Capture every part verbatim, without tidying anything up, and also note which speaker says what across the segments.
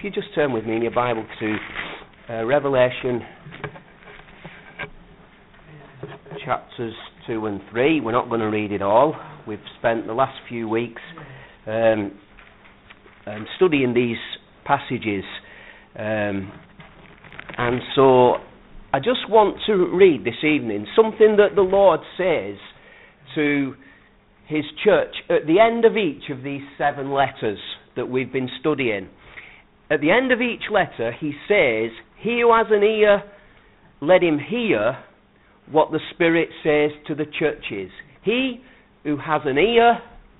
Speaker 1: if you just turn with me in your Bible to uh, Revelation chapters two and three. We're not going to read it all. We've spent the last few weeks um, um, studying these passages, um, and so I just want to read this evening something that the Lord says to His church at the end of each of these seven letters that we've been studying. At the end of each letter, He says, "He who has an ear, let him hear what the Spirit says to the churches." He who has an ear,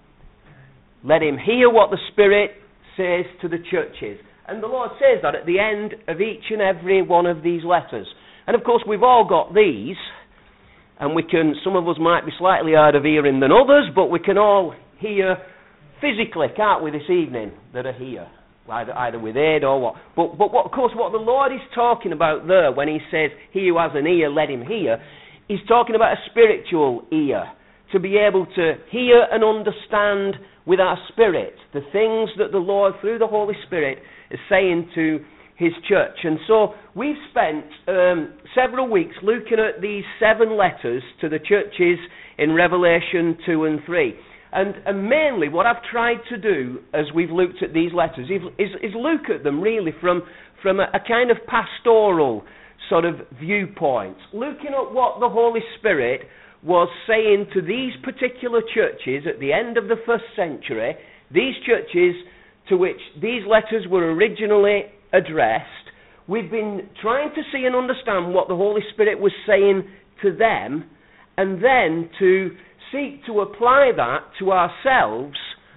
Speaker 1: let him hear what the Spirit says to the churches. And the Lord says that at the end of each and every one of these letters. And of course, we've all got these, and we can, some of us might be slightly hard of hearing than others, but we can all hear physically, can't we, this evening, that are here, either, either with aid or what. But, but what, of course, what the Lord is talking about there when He says, "He who has an ear, let him hear," He's talking about a spiritual ear, to be able to hear and understand with our spirit the things that the Lord, through the Holy Spirit, is saying to His church. And so we've spent um, several weeks looking at these seven letters to the churches in Revelation two and three. And, and mainly what I've tried to do as we've looked at these letters is, is, is look at them really from, from a, a kind of pastoral sort of viewpoint, looking at what the Holy Spirit was saying to these particular churches at the end of the first century, these churches to which these letters were originally addressed. We've been trying to see and understand what the Holy Spirit was saying to them, and then to seek to apply that to ourselves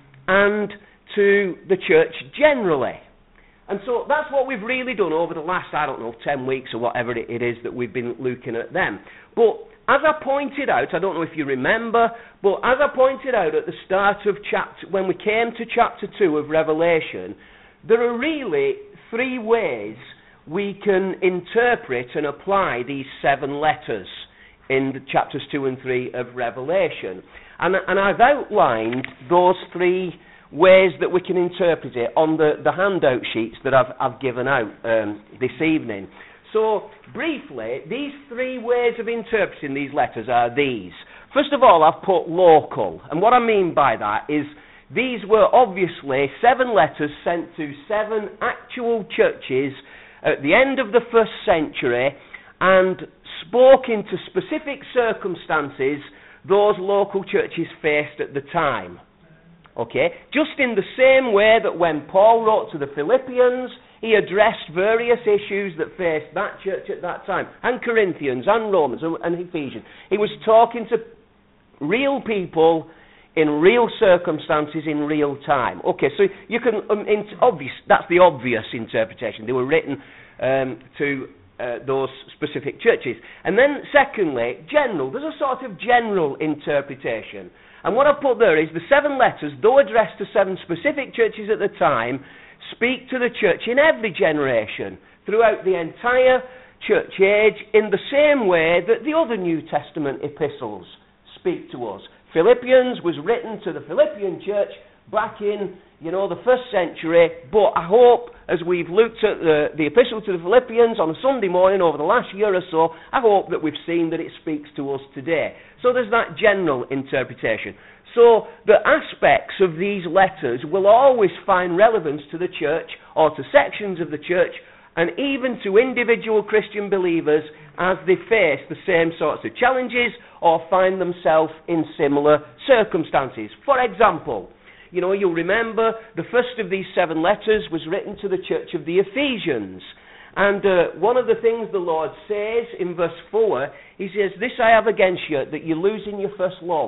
Speaker 1: and to the church generally. And so that's what we've really done over the last, I don't know, ten weeks or whatever it is that we've been looking at them. But as I pointed out, I don't know if you remember, but as I pointed out at the start of chapter, when we came to chapter two of Revelation, there are really three ways we can interpret and apply these seven letters in the chapters two and three of Revelation. And, and I've outlined those three ways that we can interpret it on the, the handout sheets that I've, I've given out um, this evening. So, briefly, these three ways of interpreting these letters are these. First of all, I've put local. And what I mean by that is these were obviously seven letters sent to seven actual churches at the end of the first century and spoke into specific circumstances those local churches faced at the time. Okay? Just in the same way that when Paul wrote to the Philippians, he addressed various issues that faced that church at that time, and Corinthians, and Romans, and Ephesians. He was talking to real people in real circumstances in real time. Okay, so you can, um, in, obvious, that's the obvious interpretation. They were written um, to uh, those specific churches. And then, secondly, general. There's a sort of general interpretation. And what I've put there is the seven letters, though addressed to seven specific churches at the time, speak to the church in every generation, throughout the entire church age, in the same way that the other New Testament epistles speak to us. Philippians was written to the Philippian church back in, you know, the first century, but I hope, as we've looked at the, the epistle to the Philippians on a Sunday morning over the last year or so, I hope that we've seen that it speaks to us today. So there's that general interpretation. So the aspects of these letters will always find relevance to the church, or to sections of the church, and even to individual Christian believers as they face the same sorts of challenges or find themselves in similar circumstances. For example, you know, you'll remember the first of these seven letters was written to the church of the Ephesians. And uh, one of the things the Lord says in verse four, He says, "This I have against you, that you're losing your first love."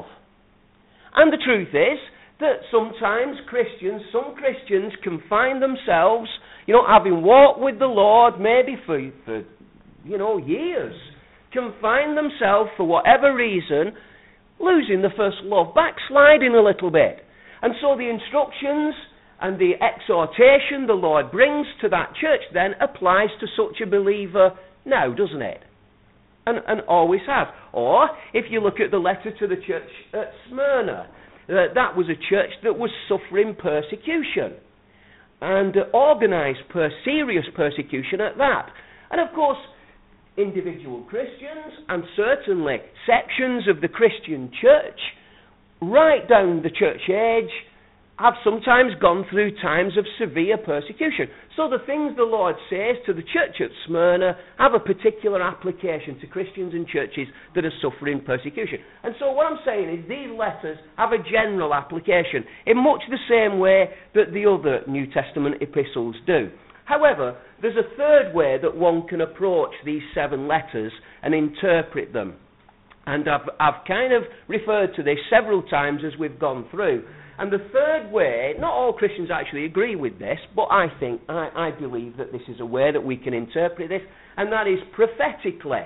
Speaker 1: And the truth is that sometimes Christians, some Christians can find themselves, you know, having walked with the Lord maybe for, for you know, years, can find themselves, for whatever reason, losing the first love, backsliding a little bit. And so the instructions and the exhortation the Lord brings to that church then applies to such a believer now, doesn't it? And, and always has. Or, if you look at the letter to the church at Smyrna, uh, that was a church that was suffering persecution. and uh, organised, per serious persecution at that. And of course, individual Christians and certainly sections of the Christian church, right down the church age, have sometimes gone through times of severe persecution. So the things the Lord says to the church at Smyrna have a particular application to Christians and churches that are suffering persecution. And so what I'm saying is these letters have a general application in much the same way that the other New Testament epistles do. However, there's a third way that one can approach these seven letters and interpret them. And I've, I've kind of referred to this several times as we've gone through. And the third way, not all Christians actually agree with this, but I think, I, I believe that this is a way that we can interpret this, and that is prophetically.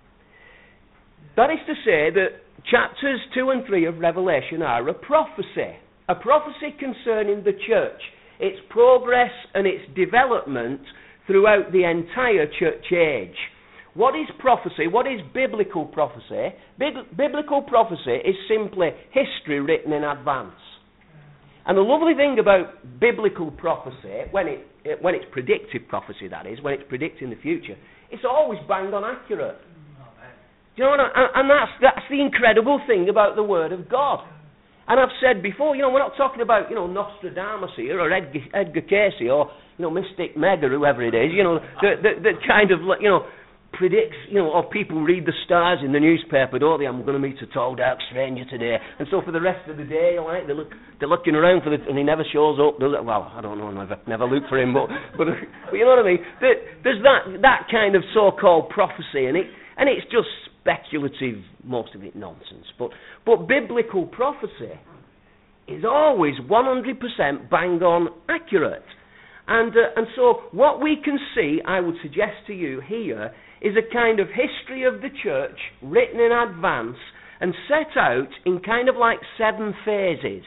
Speaker 1: That is to say that chapters two and three of Revelation are a prophecy, a prophecy concerning the church, its progress and its development throughout the entire church age. What is prophecy? What is biblical prophecy? Bib- biblical prophecy is simply history written in advance. And the lovely thing about biblical prophecy, when it, it when it's predictive prophecy, that is, when it's predicting the future, it's always bang on accurate. Do you know what I, and that's that's the incredible thing about the Word of God. And I've said before, you know, we're not talking about, you know, Nostradamus here, or Edgar, Edgar Cayce, or, you know, Mystic Meg, or whoever it is, you know, that that kind of, you know, predicts, you know, or people read the stars in the newspaper, don't they? I'm going to meet a tall, dark stranger today. And so for the rest of the day, like, they're, look, they're looking around for the, and he never shows up, does it? Well, I don't know, never, never look for him, but, but, but you know what I mean? There's that, that kind of so-called prophecy, and it, and it's just speculative, most of it nonsense. But, but biblical prophecy is always one hundred percent bang on accurate. And, uh, and so what we can see, I would suggest to you here, is a kind of history of the church written in advance and set out in kind of like seven phases,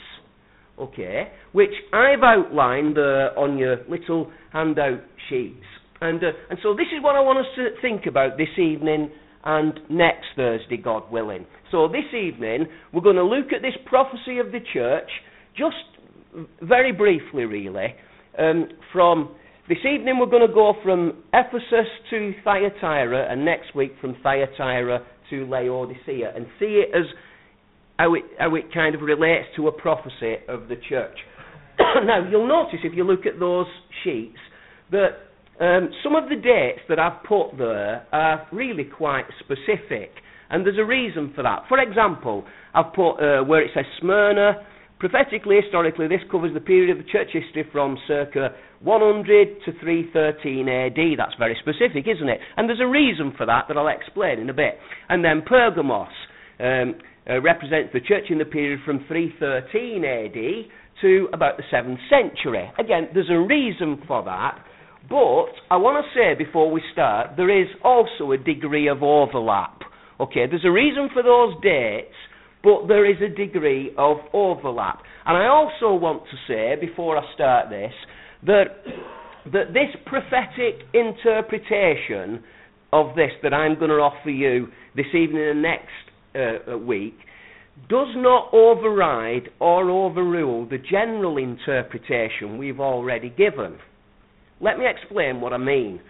Speaker 1: okay, which I've outlined uh, on your little handout sheets. And, uh, and so this is what I want us to think about this evening and next Thursday, God willing. So this evening, we're going to look at this prophecy of the church, just very briefly really, um, from... This evening we're going to go from Ephesus to Thyatira, and next week from Thyatira to Laodicea, and see it as how it, how it kind of relates to a prophecy of the church. Now, you'll notice if you look at those sheets that um, some of the dates that I've put there are really quite specific, and there's a reason for that. For example, I've put uh, where it says Smyrna. Prophetically, historically, this covers the period of the church history from circa one hundred to three thirteen A D. That's very specific, isn't it? And there's a reason for that that I'll explain in a bit. And then Pergamos um, uh, represents the church in the period from three thirteen A D to about the seventh century. Again, there's a reason for that, but I want to say before we start, there is also a degree of overlap. Okay, there's a reason for those dates, but there is a degree of overlap. And I also want to say, before I start this, that, that this prophetic interpretation of this that I'm going to offer you this evening and next uh, week does not override or overrule the general interpretation we've already given. Let me explain what I mean.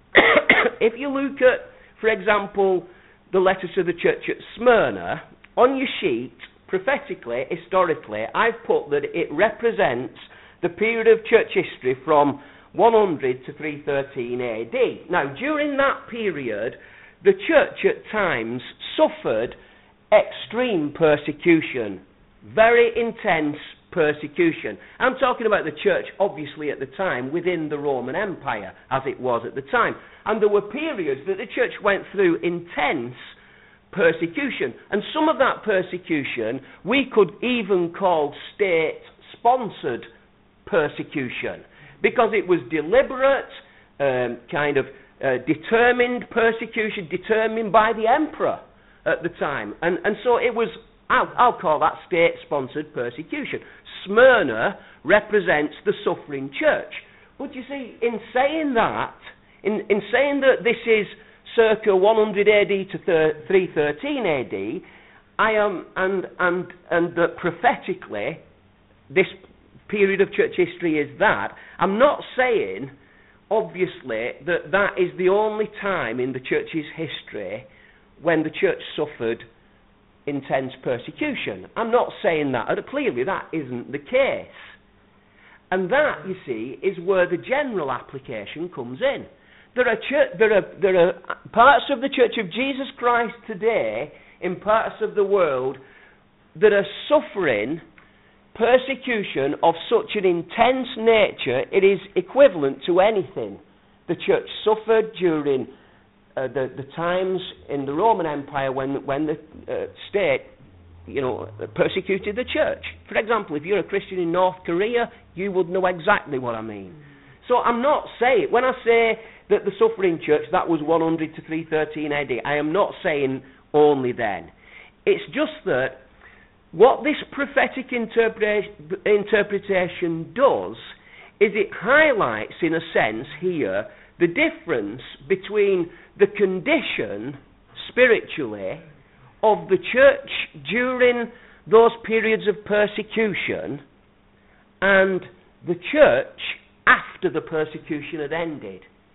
Speaker 1: If you look at, for example, the letter to the church at Smyrna, on your sheet, prophetically, historically, I've put that it represents the period of church history from one hundred to three thirteen A D. Now, during that period, the church at times suffered extreme persecution, very intense persecution. I'm talking about the church, obviously, at the time, within the Roman Empire, as it was at the time. And there were periods that the church went through intense persecution. And some of that persecution we could even call state-sponsored persecution, because it was deliberate, um, kind of uh, determined persecution, determined by the emperor at the time. And, and so it was, I'll, I'll call that state-sponsored persecution. Smyrna represents the suffering church. But you see, in saying that, in, in saying that this is circa one hundred A D to three thirteen A D, I am, and and and that prophetically, this period of church history is that, I'm not saying, obviously, that that is the only time in the church's history when the church suffered intense persecution. I'm not saying that. Clearly, that isn't the case. And that, you see, is where the general application comes in. There are, church, there are, there are parts of the Church of Jesus Christ today, in parts of the world, that are suffering persecution of such an intense nature, it is equivalent to anything the church suffered during uh, the, the times in the Roman Empire when, when the uh, state, you know, persecuted the church. For example, if you're a Christian in North Korea, you would know exactly what I mean. So I'm not saying, when I say that the suffering church, that was one hundred to three thirteen A D, I am not saying only then. It's just that what this prophetic interpreta- interpretation does is it highlights, in a sense here, the difference between the condition, spiritually, of the church during those periods of persecution and the church after the persecution had ended.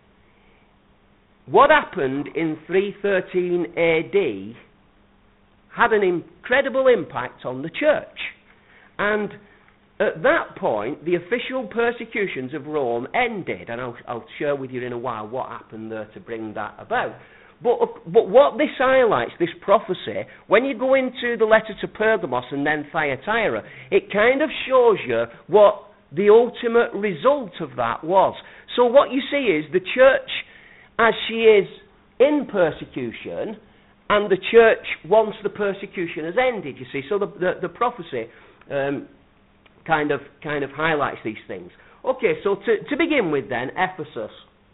Speaker 1: What happened in three thirteen A D had an incredible impact on the church. And at that point, the official persecutions of Rome ended. And I'll, I'll share with you in a while what happened there to bring that about. But, but what this highlights, this prophecy, when you go into the letter to Pergamos and then Thyatira, it kind of shows you what the ultimate result of that was. So what you see is the church, as she is in persecution, and the church once the persecution has ended, you see. So the, the, the prophecy um, kind of kind of highlights these things. Okay, so to, to begin with then, Ephesus.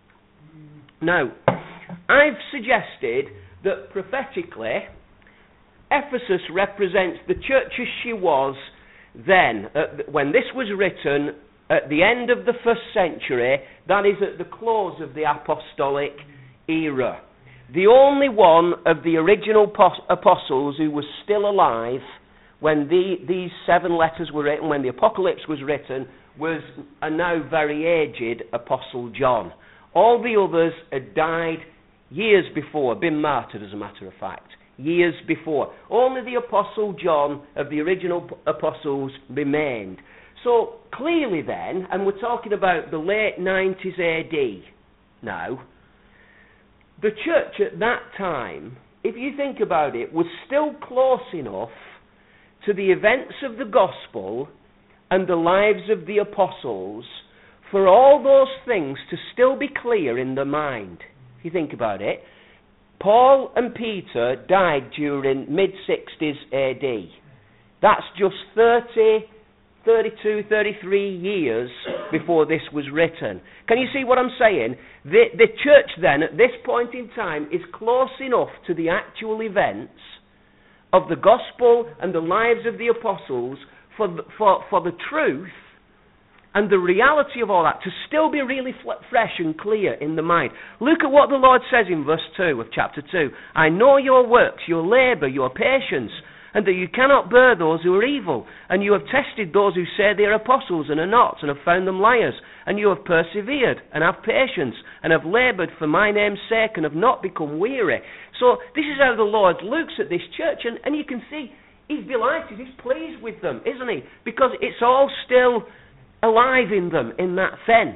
Speaker 1: Now, I've suggested that prophetically, Ephesus represents the church as she was then, uh, when this was written at the end of the first century, that is at the close of the apostolic era. The only one of the original pos- apostles who was still alive when the, these seven letters were written, when the Apocalypse was written, was a now very aged Apostle John. All the others had died years before, been martyred as a matter of fact, years before. Only the Apostle John of the original apostles remained. So clearly then, and we're talking about the late nineties A D now, the church at that time, if you think about it, was still close enough to the events of the gospel and the lives of the apostles for all those things to still be clear in the mind. If you think about it, Paul and Peter died during mid sixties A D. That's just thirty, thirty-two, thirty-three years before this was written. Can you see what I'm saying? The, the church then, at this point in time, is close enough to the actual events of the gospel and the lives of the apostles for the, for, for the truth and the reality of all that to still be really fl- fresh and clear in the mind. Look at what the Lord says in verse two of chapter two. I know your works, your labour, your patience, and that you cannot bear those who are evil. And you have tested those who say they are apostles and are not, and have found them liars. And you have persevered, and have patience, and have laboured for my name's sake, and have not become weary. So this is how the Lord looks at this church, and, and you can see he's delighted, he's pleased with them, isn't he? Because it's all still alive in them in that sense.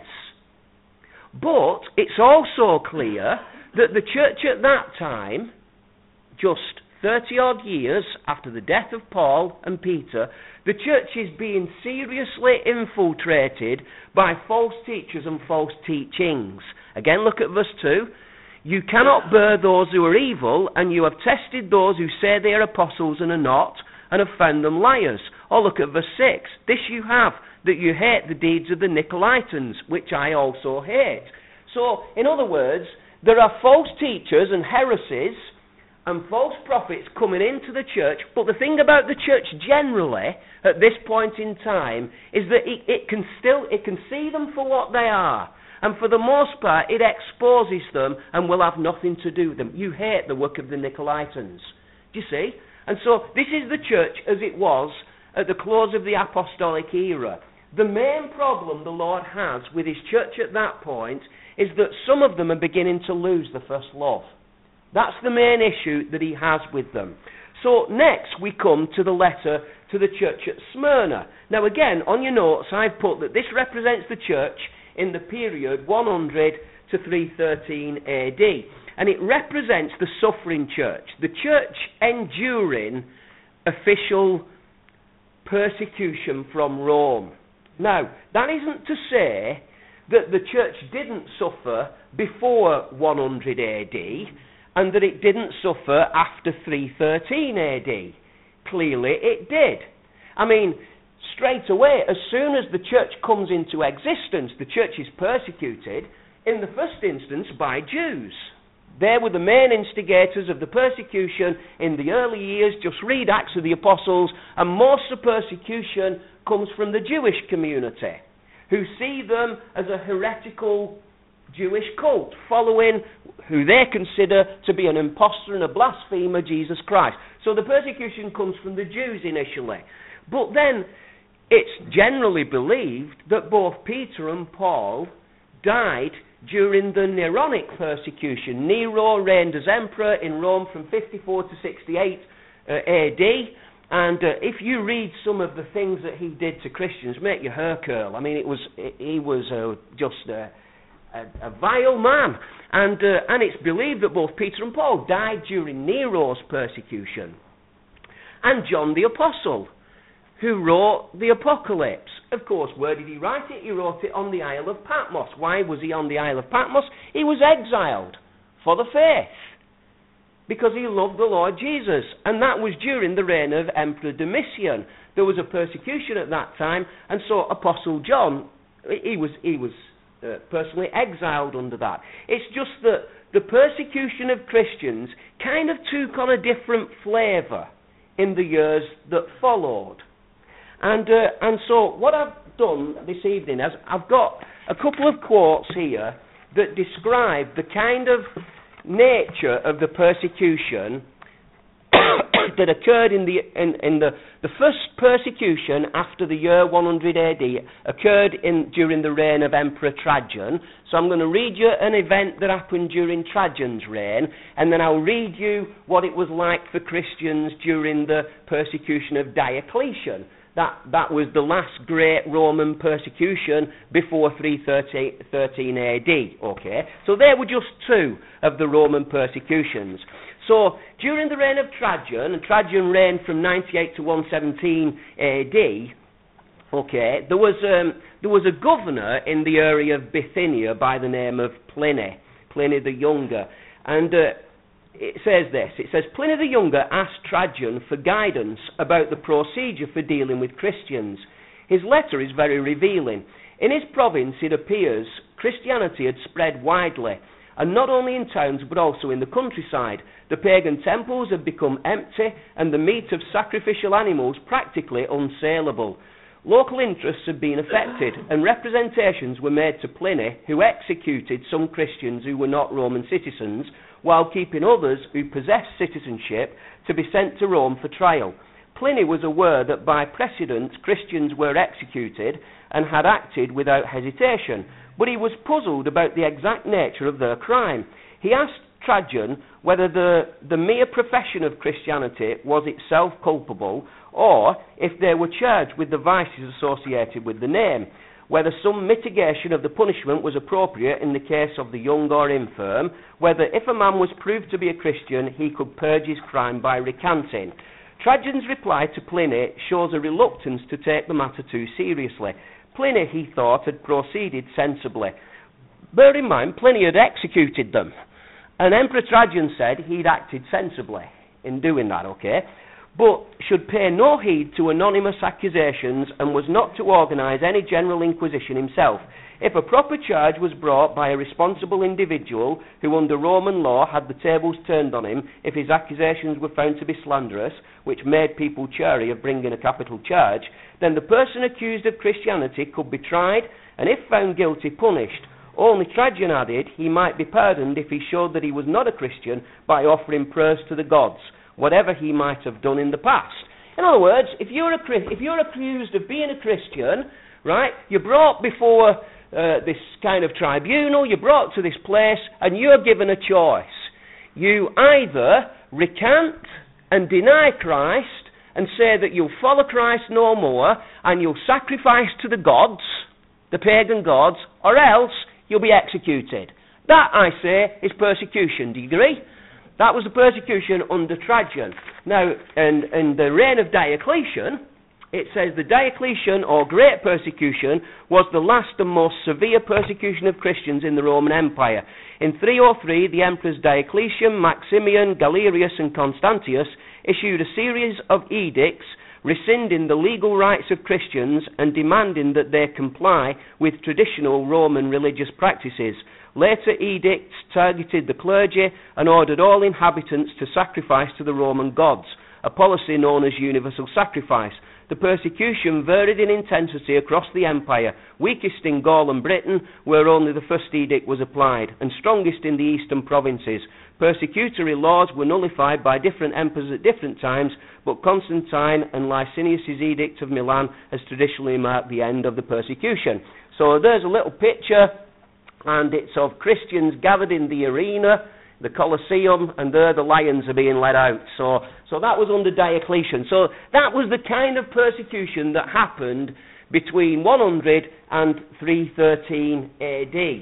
Speaker 1: But it's also clear that the church at that time, just thirty odd years after the death of Paul and Peter, the church is being seriously infiltrated by false teachers and false teachings. Again, look at verse two. You cannot bear those who are evil, and you have tested those who say they are apostles and are not, and have found them liars. Or look at verse six. This you have, that you hate the deeds of the Nicolaitans, which I also hate. So, in other words, there are false teachers and heresies and false prophets coming into the church, but the thing about the church generally at this point in time is that it, it can still it can see them for what they are, and for the most part it exposes them and will have nothing to do with them. You hate the work of the Nicolaitans. Do you see? And so this is the church as it was at the close of the apostolic era. The main problem the Lord has with his church at that point is that some of them are beginning to lose the first love. That's the main issue that he has with them. So next we come to the letter to the church at Smyrna. Now again, on your notes I've put that this represents the church in the period one hundred to three thirteen A D. And it represents the suffering church, the church enduring official persecution from Rome. Now, that isn't to say that the church didn't suffer before one hundred A D and that it didn't suffer after three thirteen A D. Clearly it did. I mean, straight away, as soon as the church comes into existence, the church is persecuted, in the first instance, by Jews. They were the main instigators of the persecution in the early years. Just read Acts of the Apostles, and most of the persecution comes from the Jewish community, who see them as a heretical Jewish cult, following who they consider to be an impostor and a blasphemer, Jesus Christ. So the persecution comes from the Jews initially. But then it's generally believed that both Peter and Paul died during the Neronic persecution. Nero reigned as emperor in Rome from fifty-four to sixty-eight uh, A D, and uh, if you read some of the things that he did to Christians, make your hair curl. I mean, it was he was uh, just uh, a, a vile man, and uh, and it's believed that both Peter and Paul died during Nero's persecution. And John the Apostle, who wrote the Apocalypse. Of course, where did he write it? He wrote it on the Isle of Patmos. Why was he on the Isle of Patmos? He was exiled for the faith, because he loved the Lord Jesus. And that was during the reign of Emperor Domitian. There was a persecution at that time, and so Apostle John, he was, he was uh, personally exiled under that. It's just that the persecution of Christians kind of took on a different flavour in the years that followed. And uh, and so what I've done this evening is I've got a couple of quotes here that describe the kind of nature of the persecution that occurred in the in, in the the first persecution after the year one hundred A D occurred in during the reign of Emperor Trajan. So I'm going to read you an event that happened during Trajan's reign, and then I'll read you what it was like for Christians during the persecution of Diocletian. That, that was the last great Roman persecution before three thirteen A D, okay? So there were just two of the Roman persecutions. So, during the reign of Trajan, and Trajan reigned from ninety-eight to one seventeen A D, okay, there was, um, there was a governor in the area of Bithynia by the name of Pliny, Pliny the Younger, and uh, it says this, it says, Pliny the Younger asked Trajan for guidance about the procedure for dealing with Christians. His letter is very revealing. In his province, it appears, Christianity had spread widely, and not only in towns but also in the countryside. The pagan temples had become empty, and the meat of sacrificial animals practically unsaleable. Local interests had been affected, and representations were made to Pliny, who executed some Christians who were not Roman citizens, while keeping others who possessed citizenship to be sent to Rome for trial. Pliny was aware that by precedent Christians were executed and had acted without hesitation, but he was puzzled about the exact nature of their crime. He asked Trajan whether the, the mere profession of Christianity was itself culpable, or if they were charged with the vices associated with the name, whether some mitigation of the punishment was appropriate in the case of the young or infirm, whether if a man was proved to be a Christian, he could purge his crime by recanting. Trajan's reply to Pliny shows a reluctance to take the matter too seriously. Pliny, he thought, had proceeded sensibly. Bear in mind, Pliny had executed them, and Emperor Trajan said he'd acted sensibly in doing that, okay? But should pay no heed to anonymous accusations and was not to organise any general inquisition himself. If a proper charge was brought by a responsible individual who under Roman law had the tables turned on him, if his accusations were found to be slanderous, which made people chary of bringing a capital charge, then the person accused of Christianity could be tried and if found guilty punished. Only Trajan added he might be pardoned if he showed that he was not a Christian by offering prayers to the gods, whatever he might have done in the past. In other words, if you're, a, if you're accused of being a Christian, right? You're brought before uh, this kind of tribunal, you're brought to this place, and you're given a choice. You either recant and deny Christ and say that you'll follow Christ no more and you'll sacrifice to the gods, the pagan gods, or else you'll be executed. That, I say, is persecution. Do you agree? That was the persecution under Trajan. Now, in, in the reign of Diocletian, it says the Diocletian, or Great Persecution, was the last and most severe persecution of Christians in the Roman Empire. In three oh three, the emperors Diocletian, Maximian, Galerius, and Constantius issued a series of edicts rescinding the legal rights of Christians and demanding that they comply with traditional Roman religious practices. Later edicts targeted the clergy and ordered all inhabitants to sacrifice to the Roman gods, a policy known as universal sacrifice. The persecution varied in intensity across the empire, weakest in Gaul and Britain, where only the first edict was applied, and strongest in the eastern provinces. Persecutory laws were nullified by different emperors at different times, but Constantine and Licinius' edict of Milan has traditionally marked the end of the persecution. So there's a little picture, and it's of Christians gathered in the arena, the Colosseum, and there the lions are being let out. So, so that was under Diocletian. So that was the kind of persecution that happened between one hundred and three thirteen A D.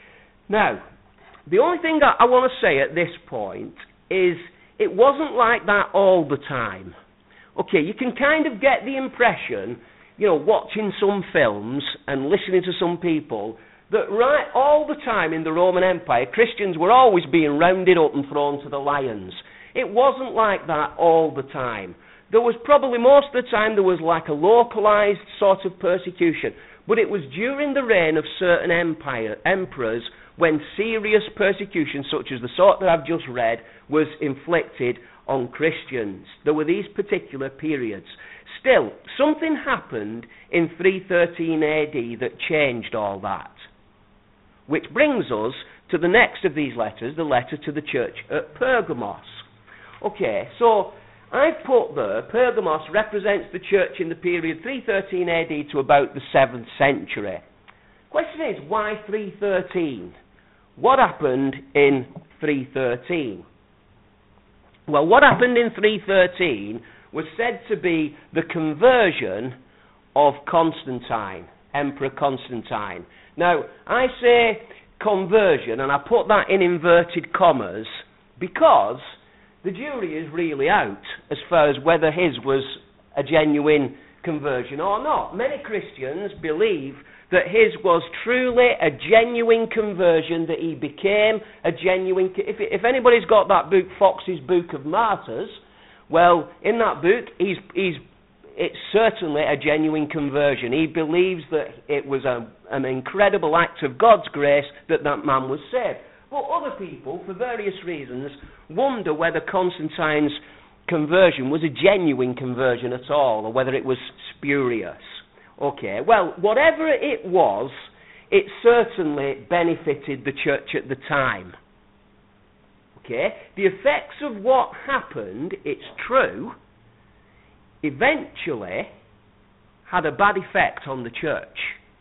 Speaker 1: Now, the only thing that I want to say at this point is it wasn't like that all the time. Okay, you can kind of get the impression, you know, watching some films and listening to some people, that right all the time in the Roman Empire, Christians were always being rounded up and thrown to the lions. It wasn't like that all the time. There was probably most of the time there was like a localized sort of persecution, but it was during the reign of certain empire, emperors when serious persecution, such as the sort that I've just read, was inflicted on Christians. There were these particular periods. Still, something happened in three thirteen A D that changed all that. Which brings us to the next of these letters, the letter to the church at Pergamos. Okay, so I've put there, Pergamos represents the church in the period three thirteen A D to about the seventh century. Question is, why three thirteen? What happened in three thirteen? Well, what happened in three thirteen was said to be the conversion of Constantine, Emperor Constantine. Now, I say conversion, and I put that in inverted commas, because the jury is really out as far as whether his was a genuine conversion or not. Many Christians believe that his was truly a genuine conversion, that he became a genuine... If, if anybody's got that book, Fox's Book of Martyrs, well, in that book, he's... he's it's certainly a genuine conversion. He believes that it was a, an incredible act of God's grace that that man was saved. But other people, for various reasons, wonder whether Constantine's conversion was a genuine conversion at all, or whether it was spurious. Okay, well, whatever it was, it certainly benefited the church at the time. Okay, the effects of what happened, it's true, eventually had a bad effect on the church.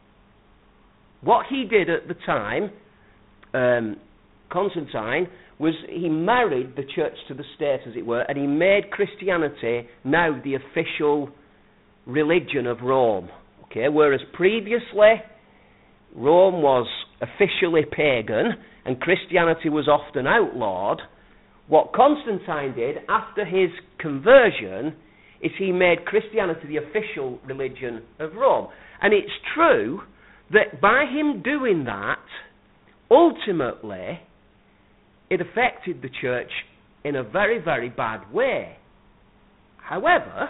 Speaker 1: What he did at the time, um, Constantine, was he married the church to the state, as it were, and he made Christianity now the official religion of Rome. Okay, whereas previously Rome was officially pagan and Christianity was often outlawed, what Constantine did after his conversion is he made Christianity the official religion of Rome. And it's true that by him doing that, ultimately, it affected the church in a very, very bad way. However,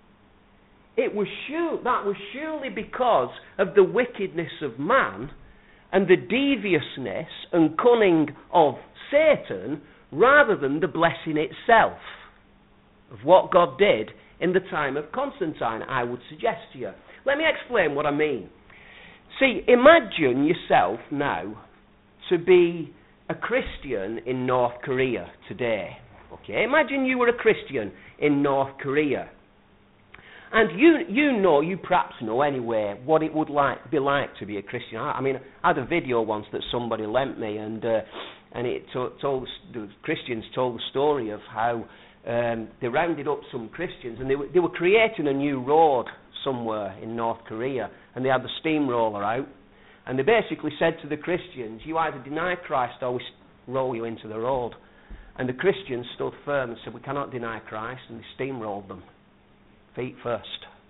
Speaker 1: it was sure, that was surely because of the wickedness of man and the deviousness and cunning of Satan, rather than the blessing itself of what God did in the time of Constantine, I would suggest to you. Let me explain what I mean. See, imagine yourself now to be a Christian in North Korea today. Okay, imagine you were a Christian in North Korea. And you you know, you perhaps know anyway, what it would like be like to be a Christian. I, I mean, I had a video once that somebody lent me, and uh, and it to, told the Christians told the story of how um, they rounded up some Christians, and they were, they were creating a new road somewhere in North Korea, and they had the steamroller out, and they basically said to the Christians, you either deny Christ or we roll you into the road. And the Christians stood firm and said, we cannot deny Christ, and they steamrolled them, feet first,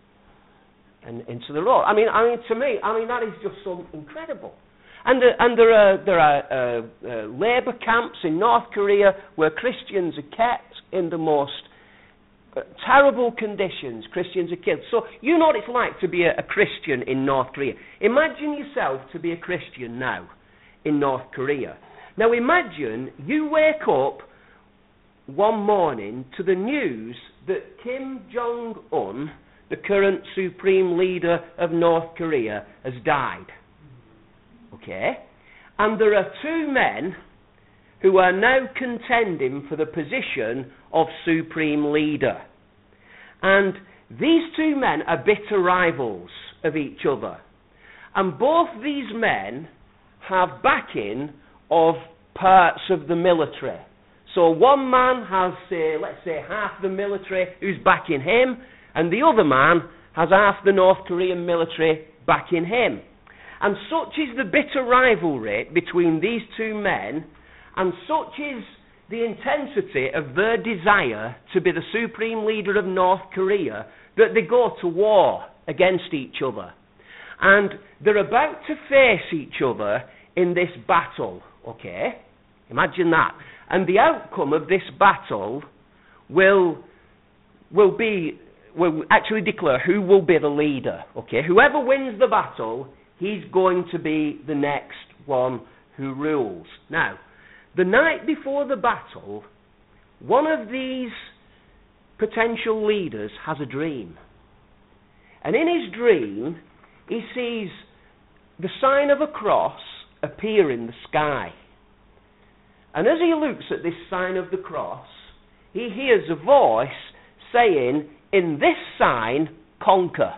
Speaker 1: and into the road. I mean, I mean, to me, I mean, that is just so incredible. And, uh, and there are, there are uh, uh, labour camps in North Korea where Christians are kept in the most uh, terrible conditions. Christians are killed. So you know what it's like to be a, a Christian in North Korea. Imagine yourself to be a Christian now in North Korea. Now imagine you wake up one morning to the news that Kim Jong-un, the current supreme leader of North Korea, has died. Okay? And there are two men who are now contending for the position of supreme leader. And these two men are bitter rivals of each other. And both these men have backing of parts of the military. So one man has, say, let's say, half the military who's backing him, and the other man has half the North Korean military backing him. And such is the bitter rivalry between these two men, and such is the intensity of their desire to be the supreme leader of North Korea, that they go to war against each other. And they're about to face each other in this battle, okay? Imagine that. And the outcome of this battle will, will be, will actually declare who will be the leader, okay? Whoever wins the battle, he's going to be the next one who rules. Now, the night before the battle, one of these potential leaders has a dream. And in his dream, he sees the sign of a cross appear in the sky. And as he looks at this sign of the cross, he hears a voice saying, in this sign, conquer.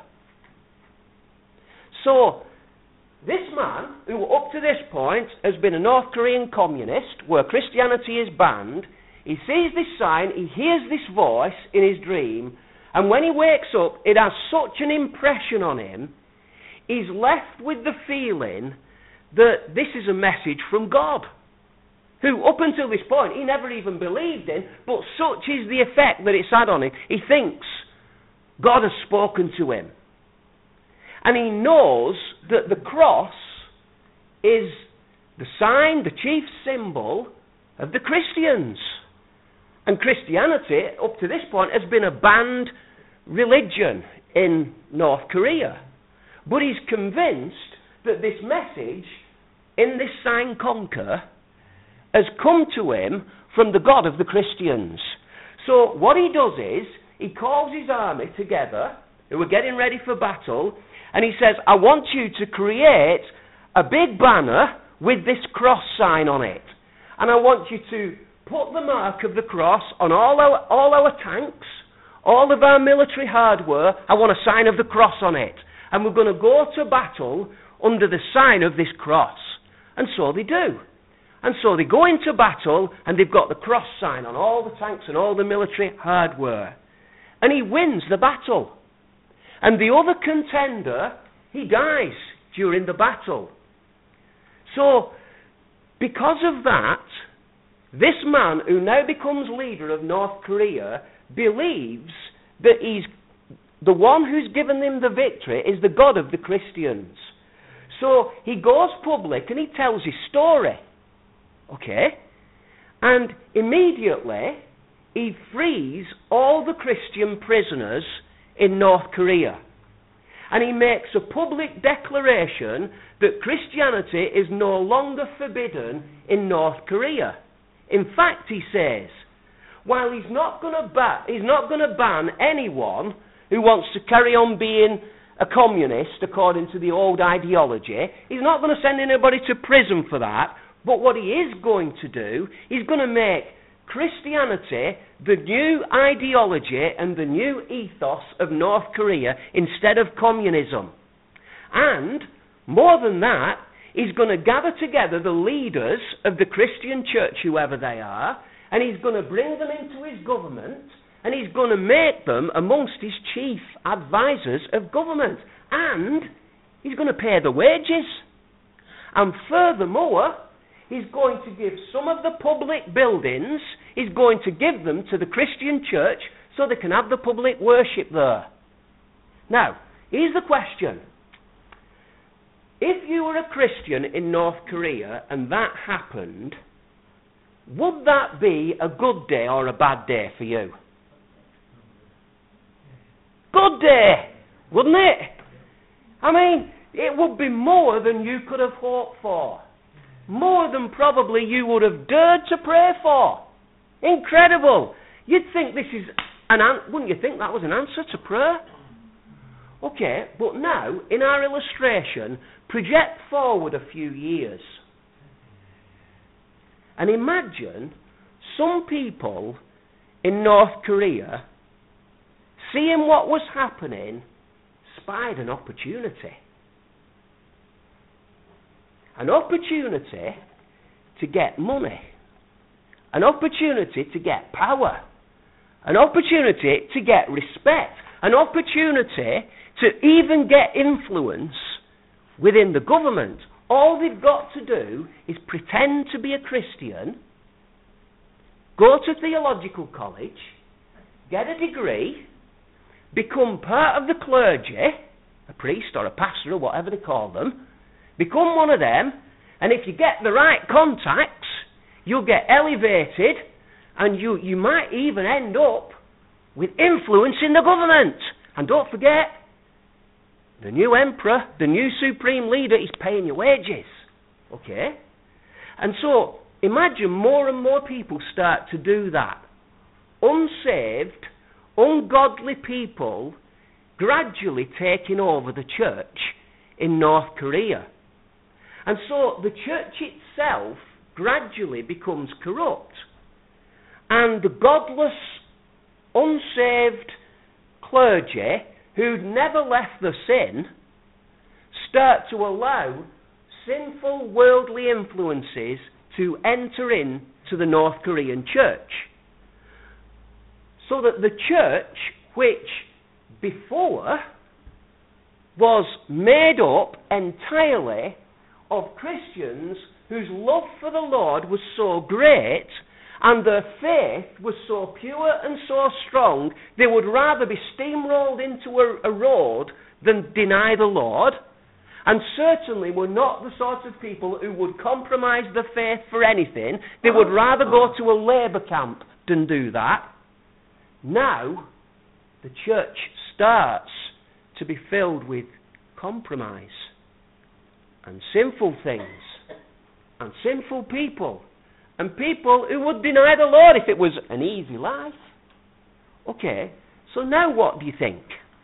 Speaker 1: So, this man, who up to this point has been a North Korean communist, where Christianity is banned, he sees this sign, he hears this voice in his dream, and when he wakes up, it has such an impression on him, he's left with the feeling that this is a message from God, who up until this point he never even believed in, but such is the effect that it's had on him, he thinks God has spoken to him. And he knows that the cross is the sign, the chief symbol of the Christians. And Christianity, up to this point, has been a banned religion in North Korea. But he's convinced that this message, in this sign conquer, has come to him from the God of the Christians. So what he does is, he calls his army together, who are getting ready for battle, and he says, I want you to create a big banner with this cross sign on it. And I want you to put the mark of the cross on all our, all our tanks, all of our military hardware. I want a sign of the cross on it. And we're going to go to battle under the sign of this cross. And so they do. And so they go into battle, and they've got the cross sign on all the tanks and all the military hardware. And he wins the battle. And the other contender, he dies during the battle. So, because of that, this man, who now becomes leader of North Korea, believes that he's the one who's given him the victory is the God of the Christians. So, he goes public and he tells his story. Okay? And immediately, he frees all the Christian prisoners in North Korea. And he makes a public declaration that Christianity is no longer forbidden in North Korea. In fact, he says, while he's not going to ban, he's not going to ban anyone who wants to carry on being a communist according to the old ideology, he's not going to send anybody to prison for that, but what he is going to do, he's going to make Christianity the new ideology and the new ethos of North Korea instead of communism. And, more than that, he's going to gather together the leaders of the Christian church, whoever they are, and he's going to bring them into his government, and he's going to make them amongst his chief advisors of government. And he's going to pay the wages. And furthermore, he's going to give some of the public buildings, he's going to give them to the Christian church so they can have the public worship there. Now, here's the question. If you were a Christian in North Korea and that happened, would that be a good day or a bad day for you? Good day, wouldn't it? I mean, it would be more than you could have hoped for. More than probably you would have dared to pray for. Incredible. You'd think this is an an- wouldn't you think that was an answer to prayer? Okay, but now, in our illustration, project forward a few years. And imagine some people in North Korea, seeing what was happening, spied an opportunity. An opportunity to get money. An opportunity to get power. An opportunity to get respect. An opportunity to even get influence within the government. All they've got to do is pretend to be a Christian, go to theological college, get a degree, become part of the clergy, a priest or a pastor or whatever they call them, become one of them, and if you get the right contacts, you'll get elevated, and you, you might even end up with influence in the government. And don't forget, the new emperor, the new supreme leader, is paying your wages. Okay? And so, imagine more and more people start to do that. Unsaved, ungodly people gradually taking over the church in North Korea. And so the church itself gradually becomes corrupt. And the godless, unsaved clergy who'd never left the sin start to allow sinful worldly influences to enter into the North Korean church. So that the church, which before was made up entirely of Christians whose love for the Lord was so great and their faith was so pure and so strong, they would rather be steamrolled into a, a road than deny the Lord, and certainly were not the sort of people who would compromise their faith for anything. They would rather go to a labour camp than do that. Now, the church starts to be filled with compromise and sinful things and sinful people and people who would deny the Lord if it was an easy life. Okay, so now what do you think?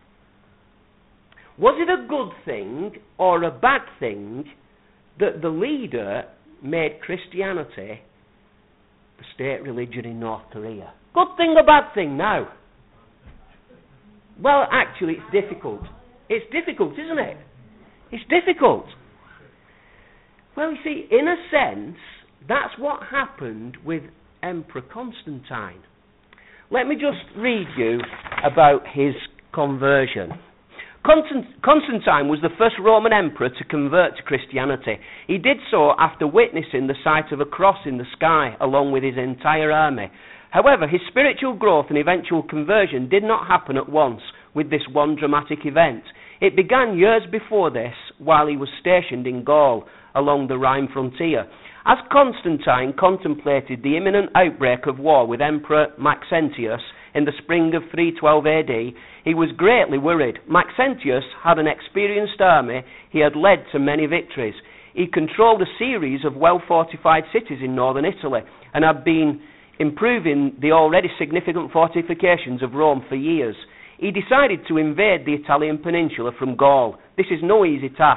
Speaker 1: Was it a good thing or a bad thing that the leader made Christianity the state religion in North Korea? Good thing or bad thing now? Well, actually, it's difficult. It's difficult, isn't it? It's difficult. Well, you see, in a sense, that's what happened with Emperor Constantine. Let me just read you about his conversion. Constant- Constantine was the first Roman emperor to convert to Christianity. He did so after witnessing the sight of a cross in the sky along with his entire army. However, his spiritual growth and eventual conversion did not happen at once with this one dramatic event. It began years before this, while he was stationed in Gaul along the Rhine frontier. As Constantine contemplated the imminent outbreak of war with Emperor Maxentius in the spring of three twelve A D, he was greatly worried. Maxentius had an experienced army. He had led to many victories. He controlled a series of well-fortified cities in northern Italy and had been improving the already significant fortifications of Rome for years. He decided to invade the Italian peninsula from Gaul. This is no easy task,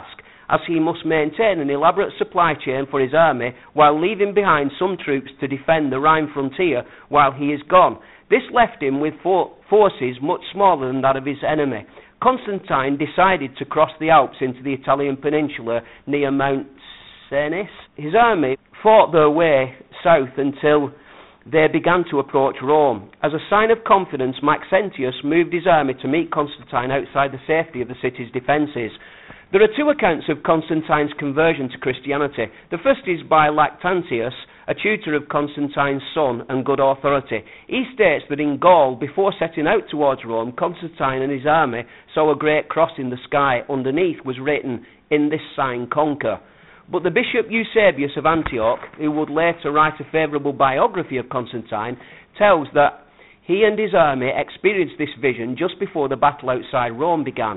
Speaker 1: as he must maintain an elaborate supply chain for his army while leaving behind some troops to defend the Rhine frontier while he is gone. This left him with for- forces much smaller than that of his enemy. Constantine decided to cross the Alps into the Italian peninsula near Mount Cenis. His army fought their way south until they began to approach Rome. As a sign of confidence, Maxentius moved his army to meet Constantine outside the safety of the city's defences. There are two accounts of Constantine's conversion to Christianity. The first is by Lactantius, a tutor of Constantine's son and good authority. He states that in Gaul, before setting out towards Rome, Constantine and his army saw a great cross in the sky. Underneath was written, "In this sign conquer." But the Bishop Eusebius of Antioch, who would later write a favourable biography of Constantine, tells that he and his army experienced this vision just before the battle outside Rome began.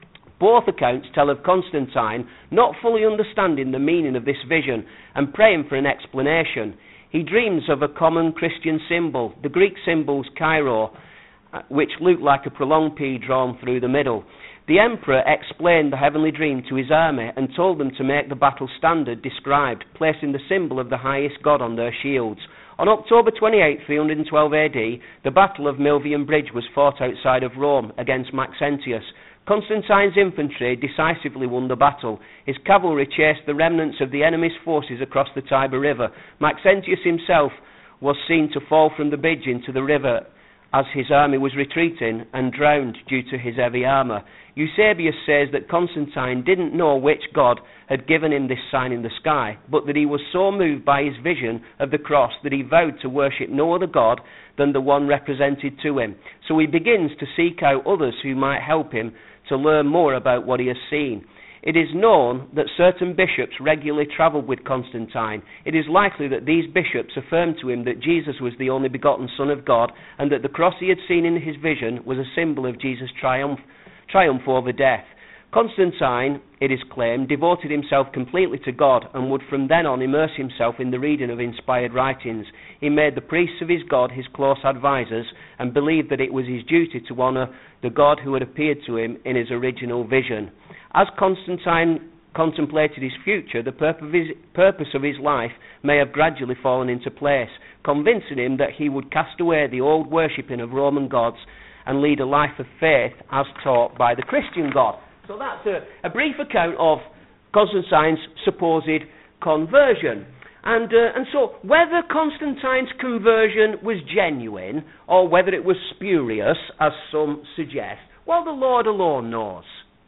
Speaker 1: Both accounts tell of Constantine not fully understanding the meaning of this vision and praying for an explanation. He dreams of a common Christian symbol, the Greek symbols Chi-Rho, which look like a prolonged P drawn through the middle. The emperor explained the heavenly dream to his army and told them to make the battle standard described, placing the symbol of the highest god on their shields. On October twenty-eighth, three hundred twelve A D, the Battle of Milvian Bridge was fought outside of Rome against Maxentius. Constantine's infantry decisively won the battle. His cavalry chased the remnants of the enemy's forces across the Tiber River. Maxentius himself was seen to fall from the bridge into the river as his army was retreating and drowned due to his heavy armour. Eusebius says that Constantine didn't know which god had given him this sign in the sky, but that he was so moved by his vision of the cross that he vowed to worship no other god than the one represented to him. So he begins to seek out others who might help him to learn more about what he has seen. It is known that certain bishops regularly travelled with Constantine. It is likely that these bishops affirmed to him that Jesus was the only begotten Son of God and that the cross he had seen in his vision was a symbol of Jesus' triumph, triumph over death. Constantine, it is claimed, devoted himself completely to God and would from then on immerse himself in the reading of inspired writings. He made the priests of his God his close advisers and believed that it was his duty to honour the God who had appeared to him in his original vision. As Constantine contemplated his future, the purpose of his life may have gradually fallen into place, convincing him that he would cast away the old worshipping of Roman gods and lead a life of faith as taught by the Christian God. So that's a, a brief account of Constantine's supposed conversion. And, uh, and so whether Constantine's conversion was genuine or whether it was spurious, as some suggest, well, the Lord alone knows.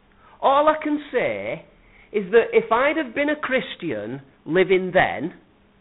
Speaker 1: All I can say is that if I'd have been a Christian living then,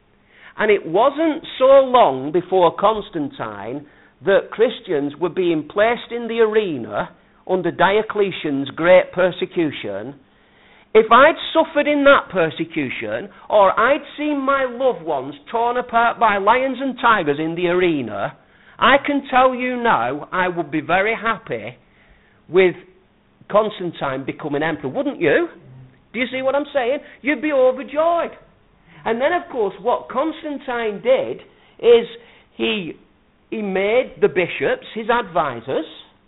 Speaker 1: and it wasn't so long before Constantine that Christians were being placed in the arena under Diocletian's great persecution, if I'd suffered in that persecution, or I'd seen my loved ones torn apart by lions and tigers in the arena, I can tell you now I would be very happy with Constantine becoming emperor, wouldn't you? Do you see what I'm saying? You'd be overjoyed. And then, of course, what Constantine did is he he made the bishops his advisors,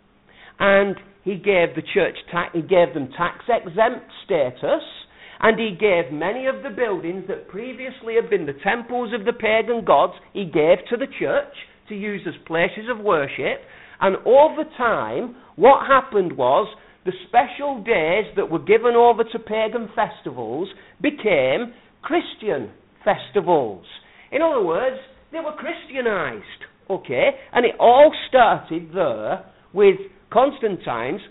Speaker 1: and he gave the church ta- he gave them tax exempt status, and he gave many of the buildings that previously had been the temples of the pagan gods, he gave to the church to use as places of worship. And over time, what happened was the special days that were given over to pagan festivals became Christian festivals. In other words, they were Christianized, okay? And it all started there with Constantine's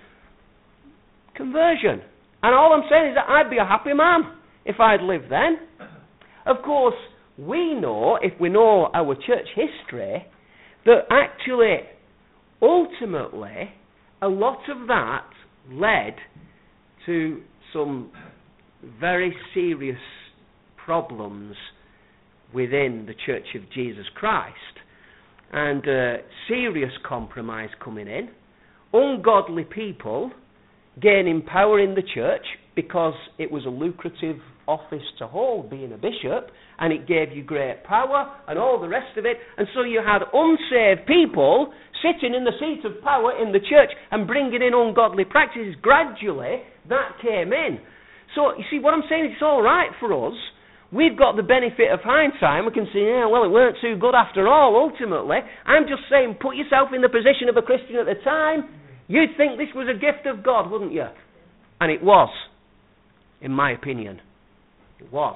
Speaker 1: conversion. And all I'm saying is that I'd be a happy man if I'd lived then. Of course, we know, if we know our church history, that actually, ultimately, a lot of that led to some very serious problems within the Church of Jesus Christ, and uh, serious compromise coming in, ungodly people gaining power in the church because it was a lucrative office to hold, being a bishop, and it gave you great power and all the rest of it, and so you had unsaved people sitting in the seat of power in the church and bringing in ungodly practices. Gradually, that came in. So, you see, what I'm saying is it's all right for us. We've got the benefit of hindsight. We can say, yeah, well, it weren't too good after all, ultimately. I'm just saying, put yourself in the position of a Christian at the time. You'd think this was a gift of God, wouldn't you? And it was, in my opinion. It was.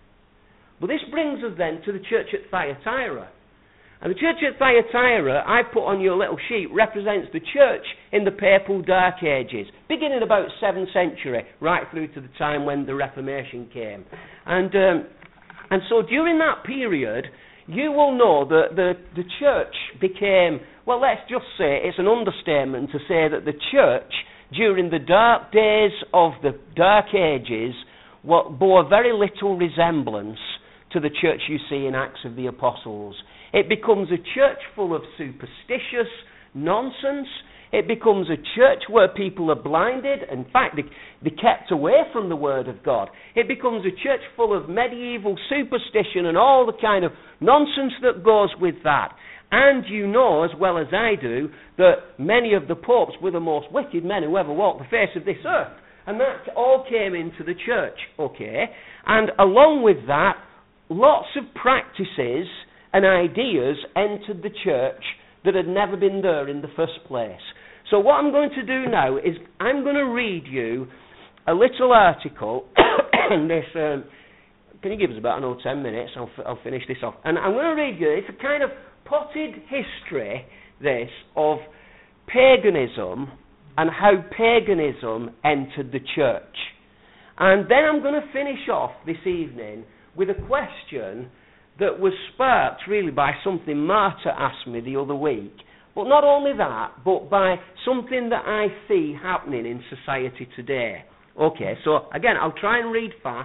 Speaker 1: But this brings us then to the church at Thyatira. And the church at Thyatira, I put on your little sheet, represents the church in the Papal Dark Ages, beginning about seventh century, right through to the time when the Reformation came. And um, and so during that period, you will know that the, the church became, well, let's just say, it's an understatement to say that the church, during the dark days of the Dark Ages, what bore very little resemblance to the church you see in Acts of the Apostles. It becomes a church full of superstitious nonsense. It becomes a church where people are blinded. In fact, they, they kept away from the Word of God. It becomes a church full of medieval superstition and all the kind of nonsense that goes with that. And you know, as well as I do, that many of the popes were the most wicked men who ever walked the face of this earth. And that all came into the church, okay? And along with that, lots of practices and ideas entered the church that had never been there in the first place. So what I'm going to do now is I'm going to read you a little article. And this, um, can you give us about another ten minutes? I'll, f- I'll finish this off. And I'm going to read you, it's a kind of potted history, this, of paganism and how paganism entered the church. And then I'm going to finish off this evening with a question that was sparked really by something Marta asked me the other week. But not only that, but by something that I see happening in society today. Okay, so again, I'll try and read fast,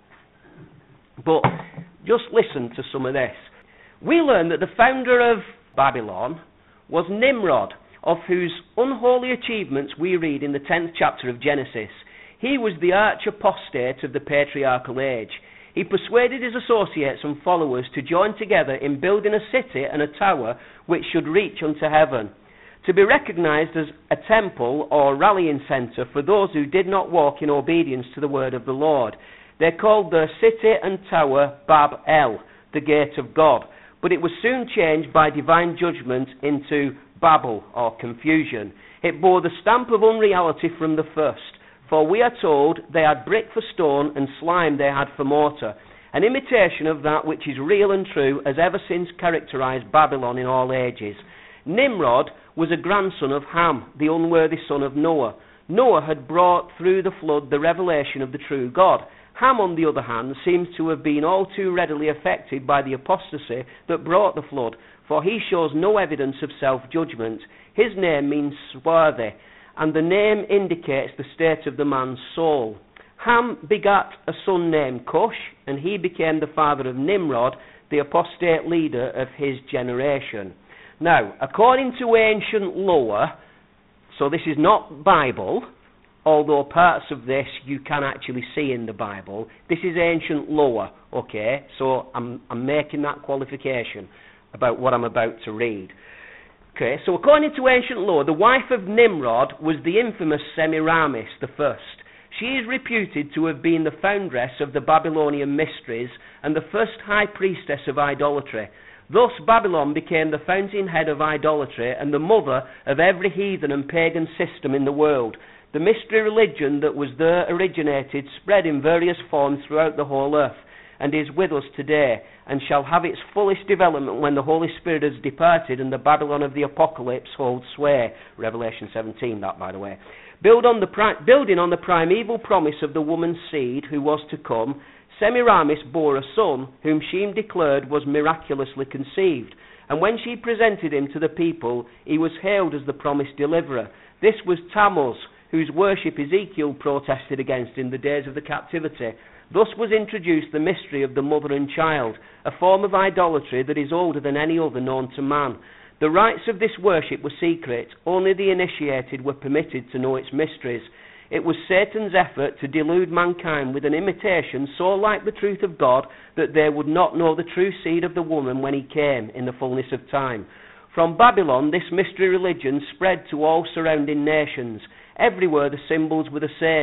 Speaker 1: but just listen to some of this. We learn that the founder of Babylon was Nimrod, of whose unholy achievements we read in the tenth chapter of Genesis. He was the arch-apostate of the patriarchal age. He persuaded his associates and followers to join together in building a city and a tower which should reach unto heaven, to be recognized as a temple or rallying center for those who did not walk in obedience to the word of the Lord. They called their city and tower Bab-el, the gate of God, but it was soon changed by divine judgment into Babel, or confusion. It bore the stamp of unreality from the first. For we are told they had brick for stone and slime they had for mortar, an imitation of that which is real and true has ever since characterized Babylon in all ages. Nimrod was a grandson of Ham, the unworthy son of Noah. Noah had brought through the flood the revelation of the true God. Ham, on the other hand, seems to have been all too readily affected by the apostasy that brought the flood, for he shows no evidence of self-judgment. His name means swarthy, and the name indicates the state of the man's soul. Ham begat a son named Cush, and he became the father of Nimrod, the apostate leader of his generation. Now, according to ancient lore, so this is not Bible, although parts of this you can actually see in the Bible, this is ancient lore, okay? So I'm, I'm making that qualification about what I'm about to read. Okay, so according to ancient lore, the wife of Nimrod was the infamous Semiramis the First. She is reputed to have been the foundress of the Babylonian mysteries and the first high priestess of idolatry. Thus Babylon became the fountainhead of idolatry and the mother of every heathen and pagan system in the world. The mystery religion that was there originated spread in various forms throughout the whole earth, and is with us today, and shall have its fullest development when the Holy Spirit has departed and the Babylon of the Apocalypse holds sway. Revelation seventeen, that by the way. Build on the pri- building on the primeval promise of the woman's seed who was to come, Semiramis bore a son, whom she declared was miraculously conceived. And when she presented him to the people, he was hailed as the promised deliverer. This was Tammuz, whose worship Ezekiel protested against in the days of the captivity. Thus was introduced the mystery of the mother and child, a form of idolatry that is older than any other known to man. The rites of this worship were secret. Only the initiated were permitted to know its mysteries. It was Satan's effort to delude mankind with an imitation so like the truth of God that they would not know the true seed of the woman when he came in the fullness of time. From Babylon, this mystery religion spread to all surrounding nations. Everywhere the symbols were the same,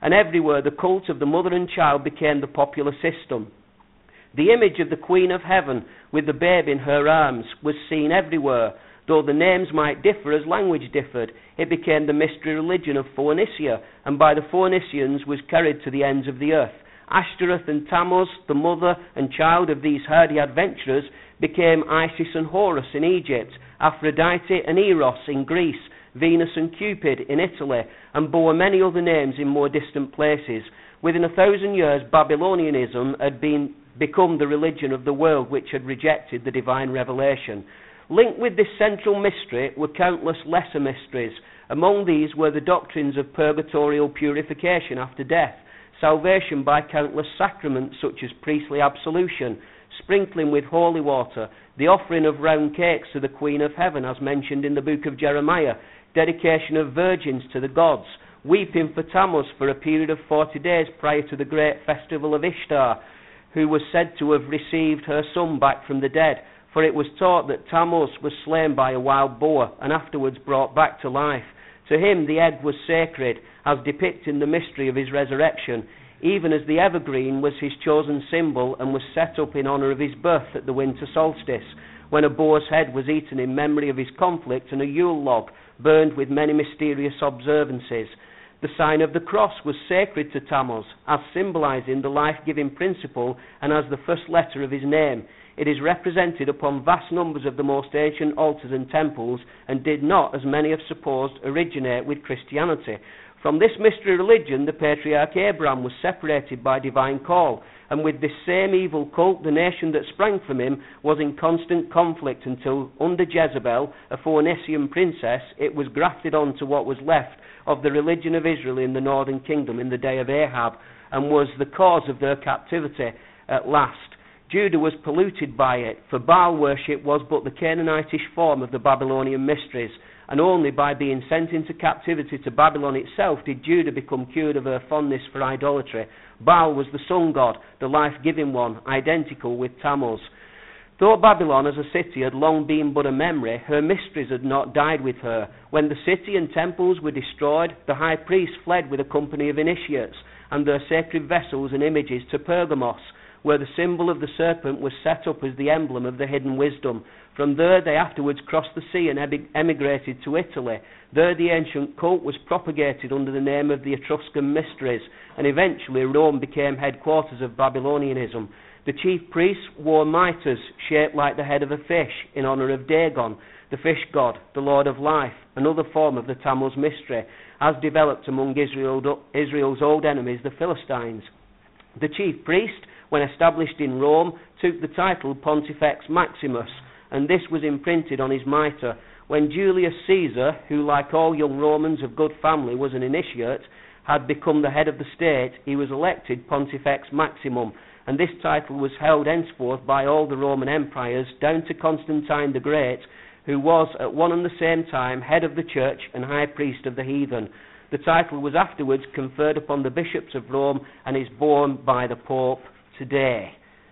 Speaker 1: and everywhere the cult of the mother and child became the popular system. The image of the Queen of Heaven with the babe in her arms was seen everywhere. Though the names might differ as language differed, it became the mystery religion of Phoenicia, and by the Phoenicians was carried to the ends of the earth. Ashtoreth and Tammuz, the mother and child of these hardy adventurers, became Isis and Horus in Egypt, Aphrodite and Eros in Greece, Venus and Cupid in Italy, and bore many other names in more distant places. Within a thousand years, Babylonianism had been become the religion of the world which had rejected the divine revelation. Linked with this central mystery were countless lesser mysteries. Among these were the doctrines of purgatorial purification after death, salvation by countless sacraments such as priestly absolution, sprinkling with holy water, the offering of round cakes to the Queen of Heaven as mentioned in the book of Jeremiah, dedication of virgins to the gods, weeping for Tammuz for a period of forty days prior to the great festival of Ishtar, who was said to have received her son back from the dead, for it was taught that Tammuz was slain by a wild boar and afterwards brought back to life. To him the egg was sacred, as depicted in the mystery of his resurrection, even as the evergreen was his chosen symbol and was set up in honour of his birth at the winter solstice, when a boar's head was eaten in memory of his conflict and a Yule log burned with many mysterious observances. The sign of the cross was sacred to Tammuz, as symbolising the life-giving principle and as the first letter of his name. It is represented upon vast numbers of the most ancient altars and temples, and did not, as many have supposed, originate with Christianity. From this mystery religion, the patriarch Abraham was separated by divine call, and with this same evil cult, the nation that sprang from him was in constant conflict until, under Jezebel, a Phoenician princess, it was grafted on to what was left of the religion of Israel in the northern kingdom in the day of Ahab, and was the cause of their captivity at last. Judah was polluted by it, for Baal worship was but the Canaanitish form of the Babylonian mysteries, and only by being sent into captivity to Babylon itself did Judah become cured of her fondness for idolatry. Baal was the sun god, the life-giving one, identical with Tammuz. Though Babylon as a city had long been but a memory, her mysteries had not died with her. When the city and temples were destroyed, the high priest fled with a company of initiates and their sacred vessels and images to Pergamos, where the symbol of the serpent was set up as the emblem of the hidden wisdom. From there they afterwards crossed the sea and emigrated to Italy. There the ancient cult was propagated under the name of the Etruscan Mysteries, and eventually Rome became headquarters of Babylonianism. The chief priests wore mitres shaped like the head of a fish in honour of Dagon, the fish god, the Lord of Life, another form of the Tammuz mystery, as developed among Israel, Israel's old enemies, the Philistines. The chief priest, when established in Rome, took the title Pontifex Maximus, and this was imprinted on his mitre. When Julius Caesar, who like all young Romans of good family was an initiate, had become the head of the state, he was elected Pontifex Maximum, and this title was held henceforth by all the Roman empires, down to Constantine the Great, who was at one and the same time head of the church and high priest of the heathen. The title was afterwards conferred upon the bishops of Rome and is borne by the Pope today.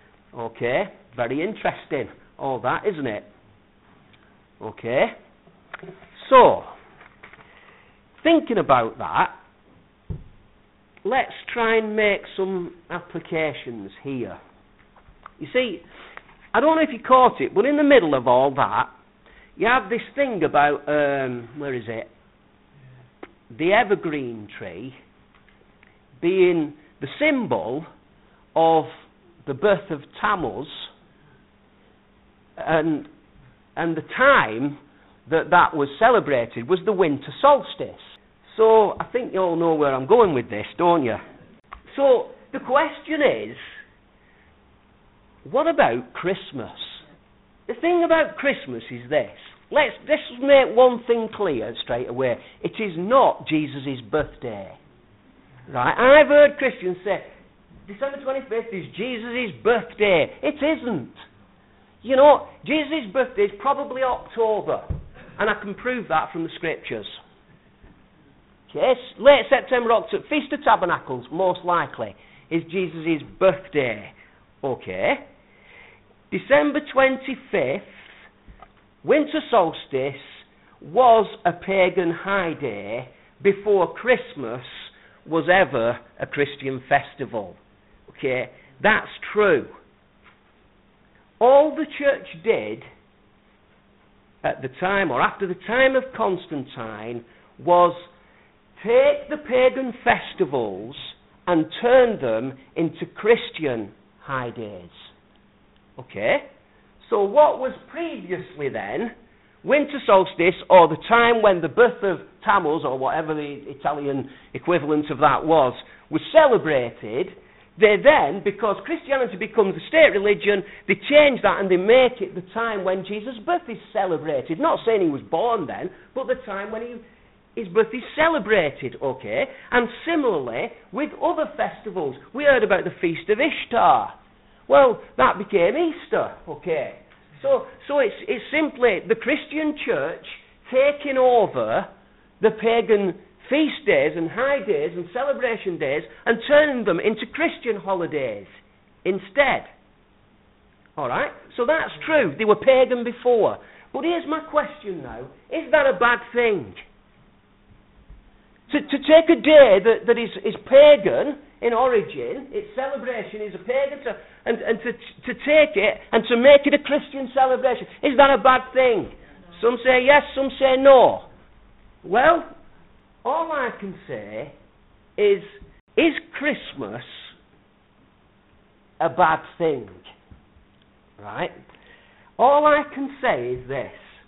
Speaker 1: Okay, very interesting, all that, isn't it? Okay, so, thinking about that, let's try and make some applications here. You see, I don't know if you caught it, but in the middle of all that, you have this thing about, um, where is it? The evergreen tree being the symbol of the birth of Tammuz, and and the time that that was celebrated was the winter solstice. So I think you all know where I'm going with this, don't you? So the question is, what about Christmas? The thing about Christmas is this. Let's let's make one thing clear straight away. It is not Jesus' birthday. Right? I've heard Christians say, December twenty-fifth is Jesus' birthday. It isn't. You know, Jesus' birthday is probably October. And I can prove that from the scriptures. Yes, late September, October, Feast of Tabernacles, most likely, is Jesus' birthday. Okay. December twenty-fifth, winter solstice, was a pagan high day before Christmas was ever a Christian festival. Okay, that's true. All the church did at the time, or after the time of Constantine, was take the pagan festivals and turn them into Christian high days. Okay? So what was previously then winter solstice, or the time when the birth of Tammuz, or whatever the Italian equivalent of that was, was celebrated, they then, because Christianity becomes a state religion, they change that and they make it the time when Jesus' birth is celebrated. Not saying he was born then, but the time when he, his birth is celebrated, okay? And similarly, with other festivals, we heard about the Feast of Ishtar. Well, that became Easter, okay? So, so it's, it's simply the Christian church taking over the pagan feast days and high days and celebration days and turning them into Christian holidays instead. All right? So that's true. They were pagan before. But here's my question now. Is that a bad thing? To, to take a day that, that is, is pagan in origin, its celebration is a pagan, to, and, and to, to take it and to make it a Christian celebration, is that a bad thing? Some say yes, some say no. Well, all I can say is, is Christmas a bad thing? Right? All I can say is this.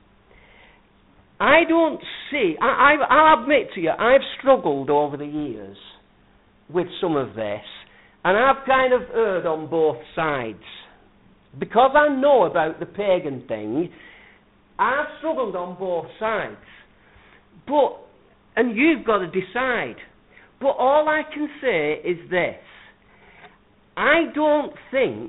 Speaker 1: I don't see, I, I, I'll admit to you, I've struggled over the years with some of this, and I've kind of erred on both sides. Because I know about the pagan thing, I've struggled on both sides. But, and you've got to decide. But all I can say is this. I don't think,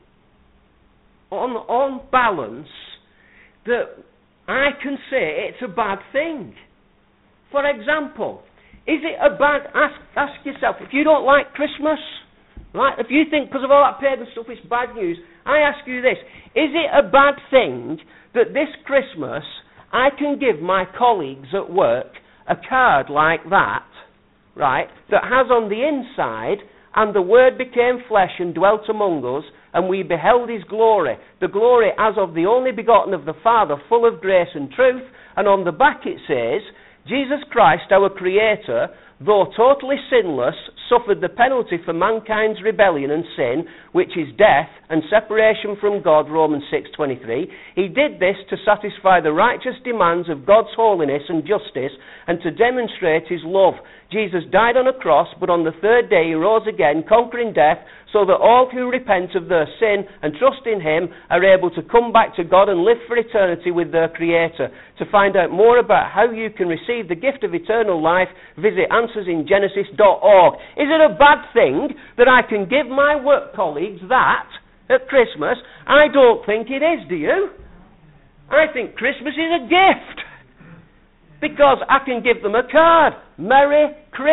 Speaker 1: on, on balance, that I can say it's a bad thing. For example, is it a bad... Ask, ask yourself, if you don't like Christmas, right, if you think because of all that pagan stuff it's bad news, I ask you this. Is it a bad thing that this Christmas I can give my colleagues at work a card like that, right, that has on the inside, and the Word became flesh and dwelt among us, and we beheld his glory, the glory as of the only begotten of the Father, full of grace and truth, and on the back it says, Jesus Christ, our Creator, though totally sinless, suffered the penalty for mankind's rebellion and sin, which is death and separation from God, Romans six twenty-three. He did this to satisfy the righteous demands of God's holiness and justice and to demonstrate his love. Jesus died on a cross, but on the third day he rose again, conquering death, so that all who repent of their sin and trust in him are able to come back to God and live for eternity with their Creator. To find out more about how you can receive the gift of eternal life, visit answers in genesis dot org. Is it a bad thing that I can give my work colleagues that at Christmas? I don't think it is, do you? I think Christmas is a gift. Because I can give them a card. Merry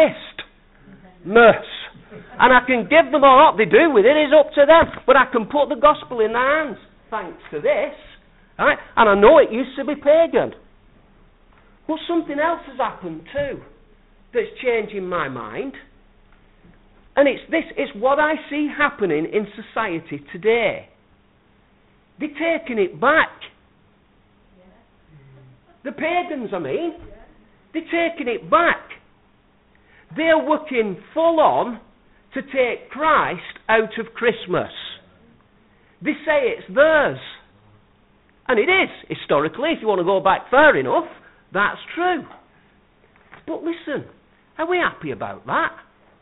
Speaker 1: Christmas. And I can give them, or what they do with it is up to them. But I can put the gospel in their hands, thanks to this. Right? And I know it used to be pagan. But something else has happened too that's changing my mind. And it's this, it's what I see happening in society today. They're taking it back. The pagans, I mean. They're taking it back. They're working full on to take Christ out of Christmas. They say it's theirs. And it is, historically, if you want to go back far enough, that's true. But listen, are we happy about that?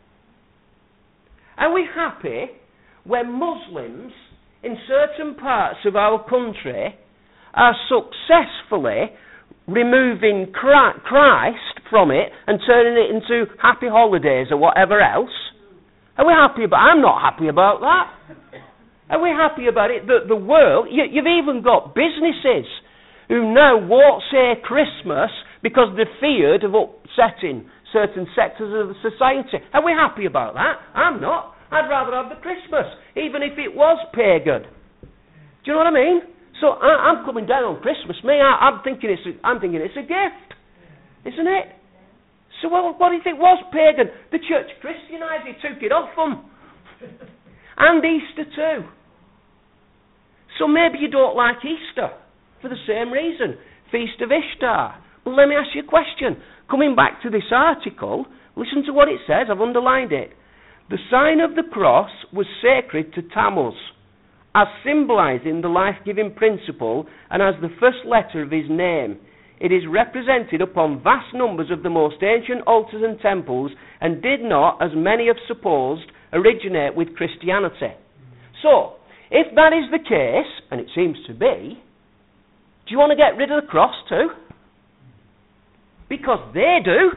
Speaker 1: Are we happy when Muslims in certain parts of our country are successfully removing Christ from it and turning it into happy holidays or whatever else? Are we happy about I'm not happy about that. Are we happy about it that the world, you, you've even got businesses who now won't say Christmas because they're feared of upsetting certain sectors of the society. Are we happy about that? I'm not. I'd rather have the Christmas, even if it was pagan. Do you know what I mean? So I, I'm coming down on Christmas. Me, I, I'm thinking it's a, I'm thinking it's a gift, isn't it? So well, what if it was pagan? The church Christianised it, took it off them. And Easter too. So maybe you don't like Easter for the same reason. Feast of Ishtar. But let me ask you a question. Coming back to this article, listen to what it says. I've underlined it. The sign of the cross was sacred to Tammuz, as symbolising the life-giving principle and as the first letter of his name. It is represented upon vast numbers of the most ancient altars and temples, and did not, as many have supposed, originate with Christianity. So, if that is the case, and it seems to be, do you want to get rid of the cross too? Because they do.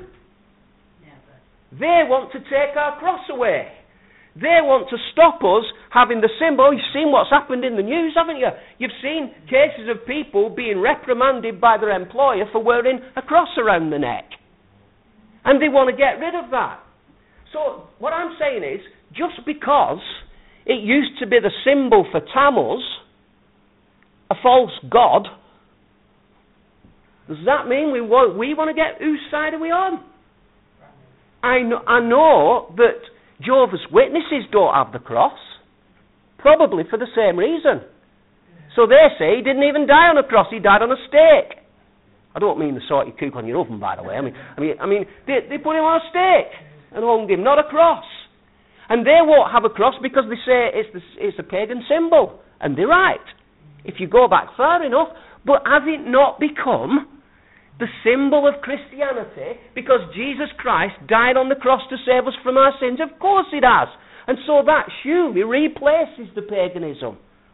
Speaker 1: They want to take our cross away. They want to stop us having the symbol. You've seen what's happened in the news, haven't you? You've seen cases of people being reprimanded by their employer for wearing a cross around the neck. And they want to get rid of that. So what I'm saying is, just because it used to be the symbol for Tammuz, a false god, does that mean we want, we want to get, whose side are we on? I know, I know that Jehovah's Witnesses don't have the cross, probably for the same reason. So they say he didn't even die on a cross, he died on a stake. I don't mean the sort you cook on your oven, by the way. I mean, I mean, I mean they, they put him on a stake and hung him, not a cross. And they won't have a cross because they say it's, the, it's a pagan symbol. And they're right, if you go back far enough. But has it not become the symbol of Christianity because Jesus Christ died on the cross to save us from our sins? Of course it has. And so that surely replaces the paganism.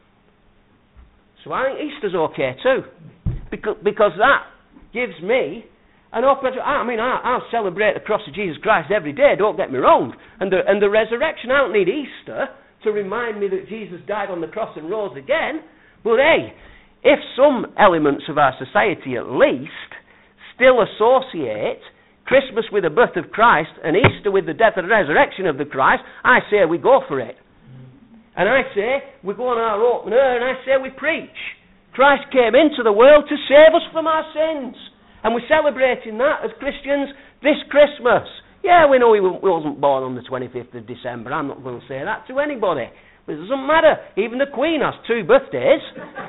Speaker 1: So I think Easter's okay too. Because, because that gives me an opportunity. I mean, I, I'll celebrate the cross of Jesus Christ every day, don't get me wrong. And the, and the resurrection, I don't need Easter to remind me that Jesus died on the cross and rose again. But hey, if some elements of our society at least still associate Christmas with the birth of Christ and Easter with the death and resurrection of the Christ, I say we go for it. And I say we go on our open air and I say we preach. Christ came into the world to save us from our sins. And we're celebrating that as Christians this Christmas. Yeah, we know he wasn't born on the twenty-fifth of December. I'm not going to say that to anybody. But it doesn't matter. Even the Queen has two birthdays.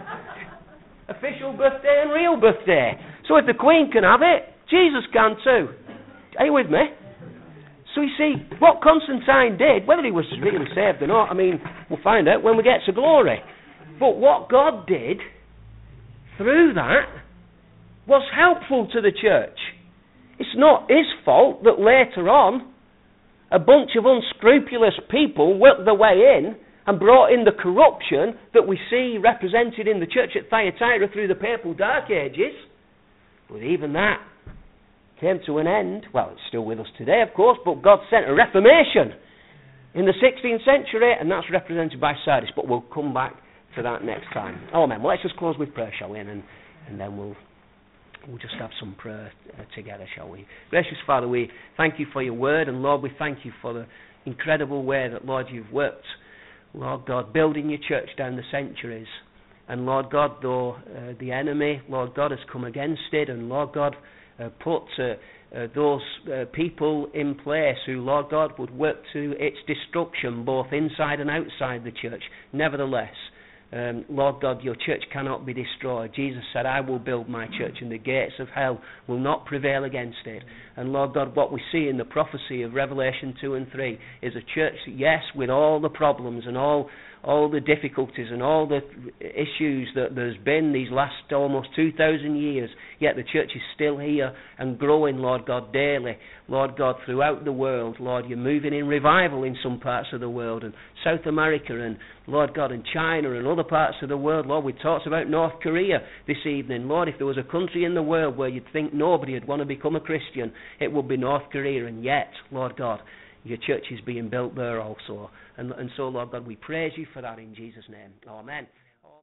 Speaker 1: Official birthday and real birthday. So if the Queen can have it, Jesus can too. Are you with me? So you see, what Constantine did, whether he was really saved or not, I mean, we'll find out when we get to glory. But what God did through that was helpful to the church. It's not his fault that later on a bunch of unscrupulous people worked their way in and brought in the corruption that we see represented in the church at Thyatira through the papal Dark Ages. But even that came to an end. Well, it's still with us today, of course, but God sent a Reformation in the sixteenth century, and that's represented by Sardis. But we'll come back to that next time. Oh, amen. Well, let's just close with prayer, shall we? And, and then we'll we'll just have some prayer uh, together, shall we? Gracious Father, we thank you for your word, and Lord, we thank you for the incredible way that, Lord, you've worked, Lord God, building your church down the centuries. And Lord God, though uh, the enemy, Lord God, has come against it, and Lord God, uh, put uh, uh, those uh, people in place who, Lord God, would work to its destruction, both inside and outside the church. Nevertheless, um, Lord God, your church cannot be destroyed. Jesus said, I will build my church, and the gates of hell will not prevail against it. And Lord God, what we see in the prophecy of Revelation two and three is a church, yes, with all the problems and all all the difficulties and all the issues that there's been these last almost two thousand years, yet the church is still here and growing, Lord God, daily. Lord God, throughout the world, Lord, you're moving in revival in some parts of the world, and South America, and Lord God, and China, and other parts of the world. Lord, we talked about North Korea this evening. Lord, if there was a country in the world where you'd think nobody would want to become a Christian, it would be North Korea, and yet, Lord God, your church is being built there also. And, and so, Lord God, we praise you for that in Jesus' name. Amen.